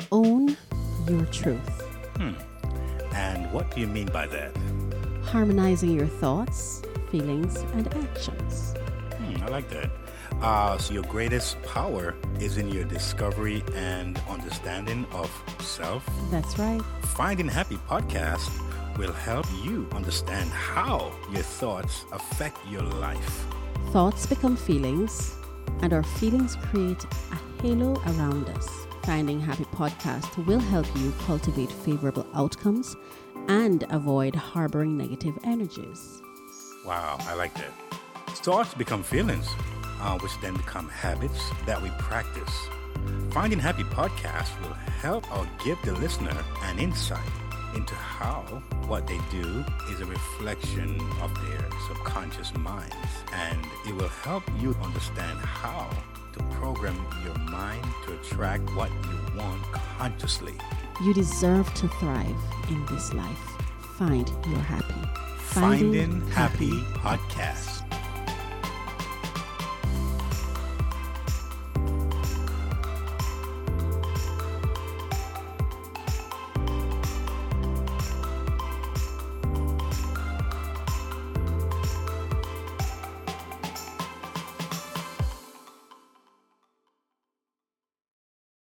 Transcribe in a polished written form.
Own your truth. And what do you mean by that? Harmonizing your thoughts, feelings, and actions. I like that. So your greatest power is in your discovery and understanding of self. That's right. Finding Happy podcast will help you understand how your thoughts affect your life. Thoughts become feelings, and our feelings create a halo around us. Finding Happy podcast will help you cultivate favorable outcomes and avoid harboring negative energies. Wow, I like that. Thoughts become feelings, which then become habits that we practice. Finding Happy podcast will help or give the listener an insight into how what they do is a reflection of their subconscious minds. And it will help you understand how to program your mind to attract what you want consciously. You deserve to thrive in this life. Find your happy. Finding Happy podcast.